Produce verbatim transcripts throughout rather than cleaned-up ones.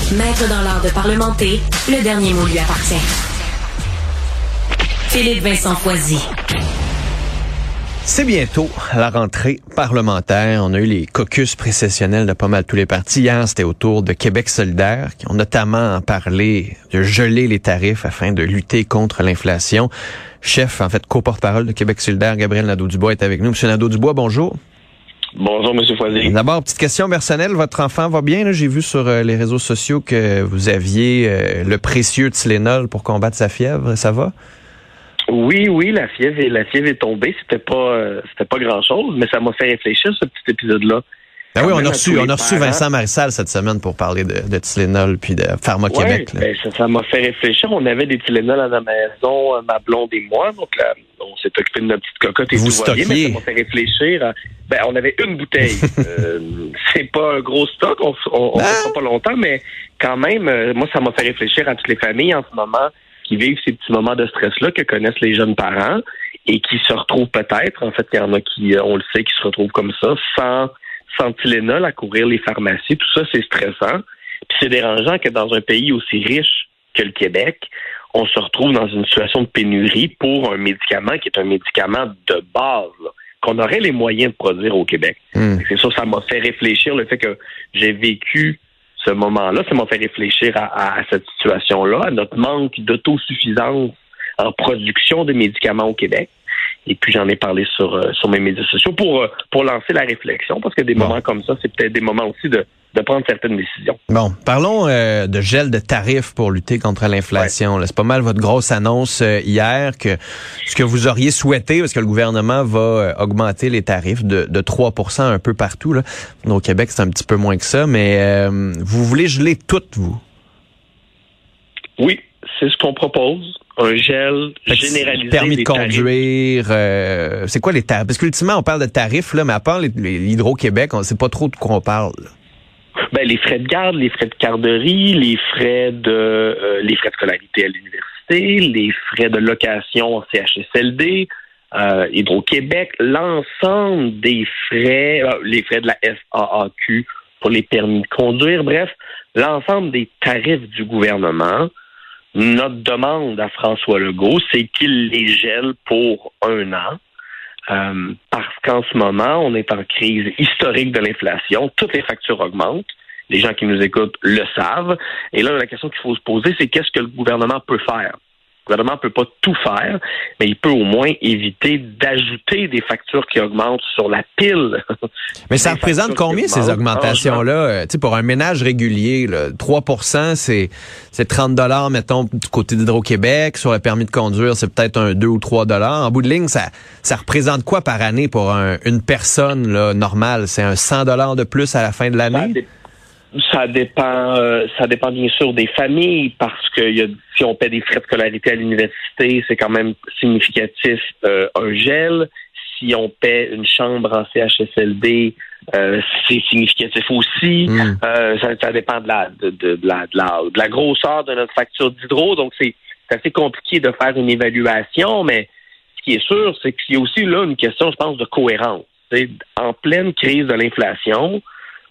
Maître dans l'art de parlementer, le dernier mot lui appartient. Philippe Vincent Foisy. C'est bientôt la rentrée parlementaire. On a eu les caucus précessionnels de pas mal tous les partis. Hier, c'était au tour de Québec solidaire, qui ont notamment parlé de geler les tarifs afin de lutter contre l'inflation. Chef, en fait, co-porte-parole de Québec solidaire, Gabriel Nadeau-Dubois est avec nous. Monsieur Nadeau-Dubois, bonjour. Bonjour, Monsieur Foisy. D'abord, petite question personnelle. Votre enfant va bien? Là? J'ai vu sur euh, les réseaux sociaux que vous aviez euh, le précieux Tylenol pour combattre sa fièvre. Ça va? Oui, oui, la fièvre, la fièvre est tombée. C'était pas, euh, c'était pas grand-chose, mais ça m'a fait réfléchir, ce petit épisode-là. Ben oui, on a reçu, on a reçu Vincent Marissal cette semaine pour parler de, de Tylenol puis de Pharma-Québec. Ouais, ben, ça, ça m'a fait réfléchir. On avait des Tylenol à la maison, ma blonde et moi. Donc là, on s'est occupé de notre petite cocotte et Vous tout va bien, mais ça stockiez. m'a fait réfléchir. À, ben, on avait une bouteille. euh, c'est pas un gros stock, on on, on Ah. fera pas longtemps, mais quand même, euh, moi, ça m'a fait réfléchir à toutes les familles en ce moment qui vivent ces petits moments de stress-là que connaissent les jeunes parents et qui se retrouvent peut-être, en fait, il y en a qui, on le sait, qui se retrouvent comme ça, sans, sans Tylenol à courir les pharmacies. Tout ça, c'est stressant. Puis c'est dérangeant que dans un pays aussi riche que le Québec, on se retrouve dans une situation de pénurie pour un médicament qui est un médicament de base, là, qu'on aurait les moyens de produire au Québec. Mm. C'est ça, ça m'a fait réfléchir, le fait que j'ai vécu ce moment-là, ça m'a fait réfléchir à, à, à cette situation-là, à notre manque d'autosuffisance en production de médicaments au Québec. Et puis, j'en ai parlé sur, euh, sur mes médias sociaux pour, euh, pour lancer la réflexion, parce que des Bon. moments comme ça, c'est peut-être des moments aussi de, de prendre certaines décisions. Bon, parlons euh, de gel de tarifs pour lutter contre l'inflation. Là. C'est pas mal votre grosse annonce euh, hier que ce que vous auriez souhaité, parce que le gouvernement va euh, augmenter les tarifs de, de trois pour cent un peu partout. Là. Au Québec, c'est un petit peu moins que ça, mais euh, vous voulez geler tout, vous? Oui, c'est ce qu'on propose. Un gel Fait que généralisé. permis de des tarifs. conduire, euh, c'est quoi les tarifs? Parce qu'ultimement, on parle de tarifs, là, mais à part les, les, l'Hydro-Québec, on sait pas trop de quoi on parle. Là. Ben, les frais de garde, les frais de garderie, les frais de euh, les frais de scolarité à l'université, les frais de location en C H S L D, euh, Hydro-Québec, l'ensemble des frais, euh, les frais de la S A A Q pour les permis de conduire, bref, l'ensemble des tarifs du gouvernement. Notre demande à François Legault, c'est qu'il les gèle pour un an. Euh, parce qu'en ce moment, on est en crise historique de l'inflation. Toutes les factures augmentent. Les gens qui nous écoutent le savent. Et là, la question qu'il faut se poser, c'est qu'est-ce que le gouvernement peut faire? Le gouvernement ne peut pas tout faire, mais il peut au moins éviter d'ajouter des factures qui augmentent sur la pile. Mais ça Des représente factures combien, qui ces augmentent. augmentations-là? Euh, tu sais, pour un ménage régulier, là, trois pour cent, c'est, c'est trente dollars, mettons, du côté d'Hydro-Québec. Sur le permis de conduire, c'est peut-être un deux ou trois dollars. En bout de ligne, ça, ça représente quoi par année pour un, une personne là, normale? C'est un cent dollars de plus à la fin de Ça, l'année? dé- ça dépend, euh, ça dépend bien sûr des familles, parce que y a, si on paie des frais de scolarité à l'université, c'est quand même significatif euh, un gel. Si on paie une chambre en C H S L D, euh, c'est significatif aussi. Mm. Euh, ça, ça dépend de la de, de, de la de la de la grosseur de notre facture d'hydro, donc c'est, c'est assez compliqué de faire une évaluation, mais ce qui est sûr, c'est qu'il y a aussi là une question, je pense, de cohérence. C'est, en pleine crise de l'inflation,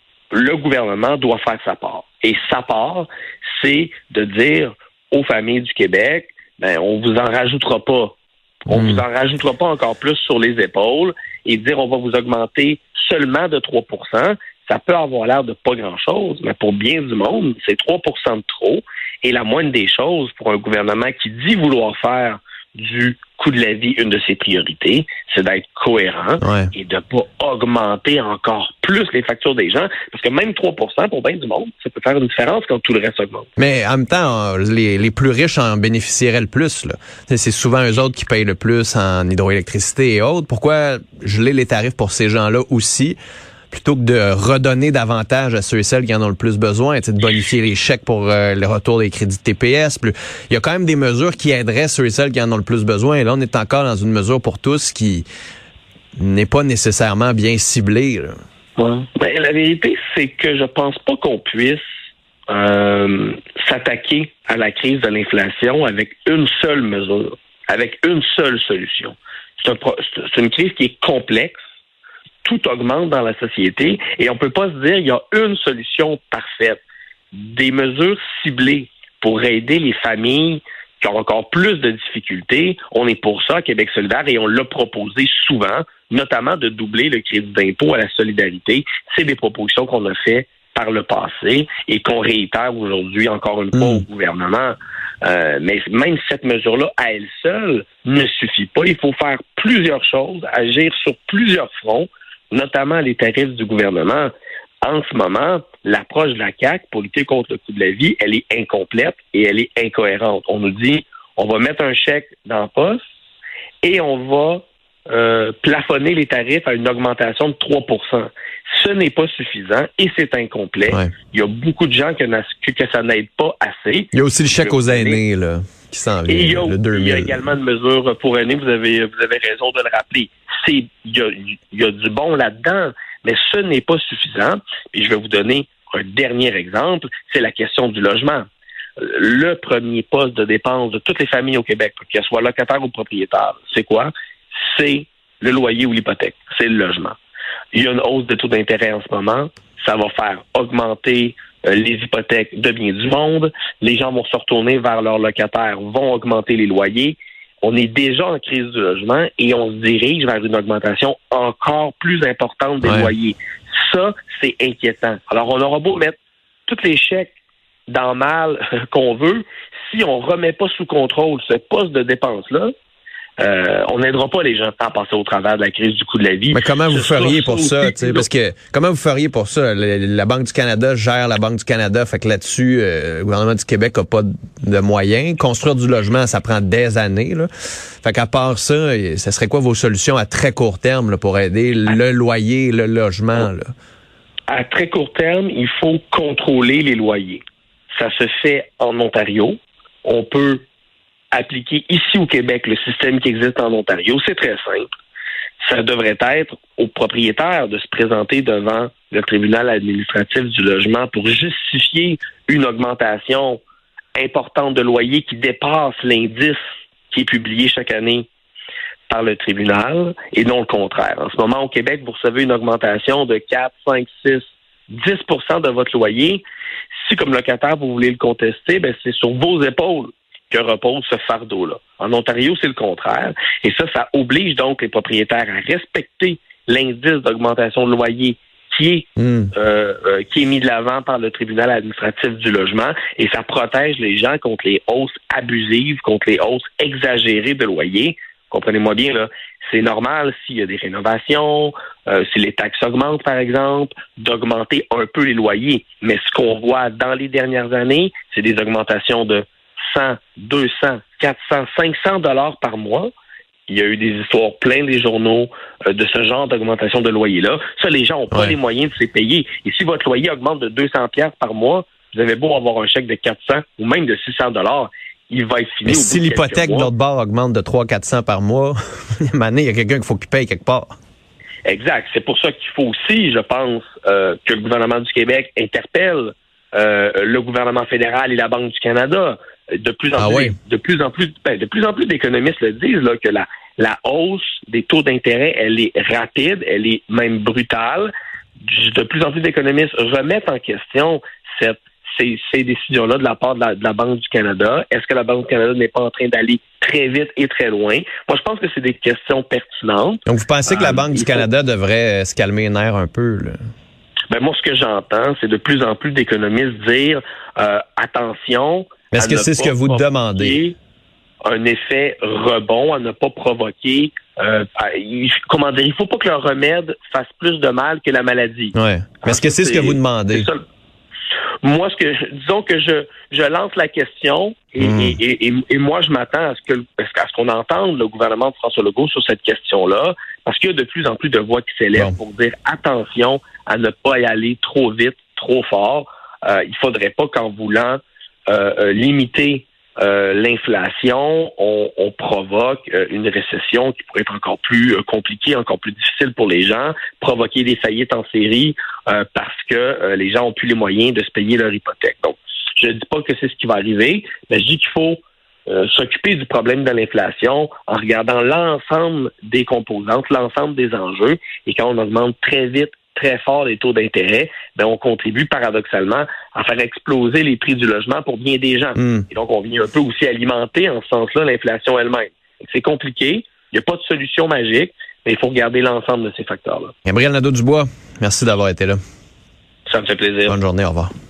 le gouvernement doit faire sa part. Et sa part, c'est de dire aux familles du Québec, ben, on vous en rajoutera pas. On Mm. vous en rajoutera pas encore plus sur les épaules, et dire on va vous augmenter seulement de trois pour cent. Ça peut avoir l'air de pas grand-chose, mais pour bien du monde, c'est trois pour cent de trop. Et la moindre des choses pour un gouvernement qui dit vouloir faire du coût de la vie une de ses priorités, c'est d'être cohérent Ouais. et de pas augmenter encore plus les factures des gens, parce que même trois pour cent pour bien du monde, ça peut faire une différence quand tout le reste augmente. Mais en même temps, euh, les, les plus riches en bénéficieraient le plus. Là. C'est c'est souvent eux autres qui payent le plus en hydroélectricité et autres. Pourquoi geler les tarifs pour ces gens-là aussi, plutôt que de redonner davantage à ceux et celles qui en ont le plus besoin, de bonifier les chèques pour euh, le retour des crédits de T P S. Plus. Il y a quand même des mesures qui aideraient ceux et celles qui en ont le plus besoin. Et là, on est encore dans une mesure pour tous qui n'est pas nécessairement bien ciblée. Là. Ouais. Ben, la vérité, c'est que je pense pas qu'on puisse euh, s'attaquer à la crise de l'inflation avec une seule mesure, avec une seule solution. C'est, un pro- c'est une crise qui est complexe. Tout augmente dans la société et on peut pas se dire il y a une solution parfaite. des mesures ciblées pour aider les familles qui ont encore plus de difficultés. On est pour ça à Québec solidaire et on l'a proposé souvent, notamment de doubler le crédit d'impôt à la solidarité. C'est des propositions qu'on a fait par le passé et qu'on réitère aujourd'hui encore une fois mmh. au gouvernement. Euh, mais même cette mesure-là, à elle seule, ne suffit pas. Il faut faire plusieurs choses, agir sur plusieurs fronts, notamment les tarifs du gouvernement. En ce moment, l'approche de la C A Q pour lutter contre le coût de la vie, elle est incomplète et elle est incohérente. On nous dit, on va mettre un chèque dans le poste et on va euh, plafonner les tarifs à une augmentation de trois pour cent. Ce n'est pas suffisant et c'est incomplet. Ouais. Il y a beaucoup de gens que, que, que ça n'aide pas assez. Il y a aussi le chèque aux aînés là, qui s'en vient, et il y a, le deux mille. Il y a également une mesure pour aînés, vous avez, vous avez raison de le rappeler. C'est, il y a, il y a du bon là-dedans, mais ce n'est pas suffisant. Et je vais vous donner un dernier exemple, c'est la question du logement. Le premier poste de dépense de toutes les familles au Québec, qu'elles soient locataires ou propriétaires, c'est quoi? C'est le loyer ou l'hypothèque. C'est le logement. Il y a une hausse des taux d'intérêt en ce moment. Ça va faire augmenter euh, les hypothèques de bien du monde. Les gens vont se retourner vers leurs locataires, vont augmenter les loyers. On est déjà en crise du logement et on se dirige vers une augmentation encore plus importante des ouais. loyers. Ça, c'est inquiétant. Alors, on aura beau mettre tous les chèques dans le mal qu'on veut, si on ne remet pas sous contrôle ce poste de dépense-là, Euh, on n'aidera pas les gens à passer au travers de la crise du coût de la vie. Mais comment vous feriez pour ça, tu sais, parce que comment vous feriez pour ça? La, la Banque du Canada gère la Banque du Canada, fait que là-dessus, euh, le gouvernement du Québec a pas de moyens. Construire du logement, ça prend des années, là. Fait qu'à part ça, ça serait quoi vos solutions à très court terme là, pour aider le loyer, le logement, là? À très court terme, il faut contrôler les loyers. Ça se fait en Ontario. On peut appliquer ici au Québec le système qui existe en Ontario. C'est très simple. Ça devrait être aux propriétaires de se présenter devant le tribunal administratif du logement pour justifier une augmentation importante de loyer qui dépasse l'indice qui est publié chaque année par le tribunal et non le contraire. En ce moment, au Québec, vous recevez une augmentation de quatre, cinq, six, dix pour cent de votre loyer. Si, comme locataire, vous voulez le contester, ben c'est sur vos épaules que repose ce fardeau-là. En Ontario, c'est le contraire. Et ça, ça oblige donc les propriétaires à respecter l'indice d'augmentation de loyer qui est, mmh. euh, euh, qui est mis de l'avant par le tribunal administratif du logement. Et ça protège les gens contre les hausses abusives, contre les hausses exagérées de loyer. Comprenez-moi bien, là, c'est normal s'il y a des rénovations, euh, si les taxes augmentent, par exemple, d'augmenter un peu les loyers. Mais ce qu'on voit dans les dernières années, c'est des augmentations de cent, deux cents, quatre cents, cinq cents dollars par mois. Il y a eu des histoires pleines des journaux euh, de ce genre d'augmentation de loyer-là. Ça, les gens n'ont pas ouais. les moyens de se les payer. Et si votre loyer augmente de deux cents dollars par mois, vous avez beau avoir un chèque de quatre cents ou même de six cents dollars, il va être fini. Mais au si bout de l'hypothèque de l'autre bord augmente de trois cents à quatre cents par mois, il y a quelqu'un qu'il faut qu'il paye quelque part. Exact. C'est pour ça qu'il faut aussi, je pense, euh, que le gouvernement du Québec interpelle euh, le gouvernement fédéral et la Banque du Canada. De plus en ah plus, ouais. de plus en plus, ben, de plus en plus d'économistes le disent là que la la hausse des taux d'intérêt, elle est rapide, elle est même brutale. De plus en plus d'économistes remettent en question cette ces, ces décisions-là de la part de la, de la Banque du Canada. Est-ce que la Banque du Canada n'est pas en train d'aller très vite et très loin? Moi, je pense que c'est des questions pertinentes. Donc, vous pensez euh, que la Banque du faut... Canada devrait se calmer les nerfs un peu, là? Ben moi, ce que j'entends, c'est de plus en plus d'économistes dire euh, attention. Mais est-ce que c'est ce que vous demandez? Un effet rebond, à ne pas provoquer. Euh, il, comment dire, il faut pas que le remède fasse plus de mal que la maladie. Ouais. Mais est-ce que c'est, c'est ce que vous demandez? Moi, ce que disons que je je lance la question et, mmh. et, et, et, et moi je m'attends à ce que à ce qu'on entende le gouvernement de François Legault sur cette question-là, parce qu'il y a de plus en plus de voix qui s'élèvent bon. pour dire attention à ne pas y aller trop vite, trop fort. Euh, il faudrait pas qu'en voulant euh, euh, limiter euh, l'inflation, on, on provoque euh, une récession qui pourrait être encore plus euh, compliquée, encore plus difficile pour les gens, provoquer des faillites en série euh, parce que euh, les gens ont plus les moyens de se payer leur hypothèque. Donc, je ne dis pas que c'est ce qui va arriver, mais je dis qu'il faut euh, s'occuper du problème de l'inflation en regardant l'ensemble des composantes, l'ensemble des enjeux, et quand on augmente très vite, très fort des taux d'intérêt, ben on contribue paradoxalement à faire exploser les prix du logement pour bien des gens. Mm. Et donc, on vient un peu aussi alimenter en ce sens-là l'inflation elle-même. C'est compliqué, il n'y a pas de solution magique, mais il faut regarder l'ensemble de ces facteurs-là. Gabriel Nadeau-Dubois, merci d'avoir été là. Ça me fait plaisir. Bonne journée, au revoir.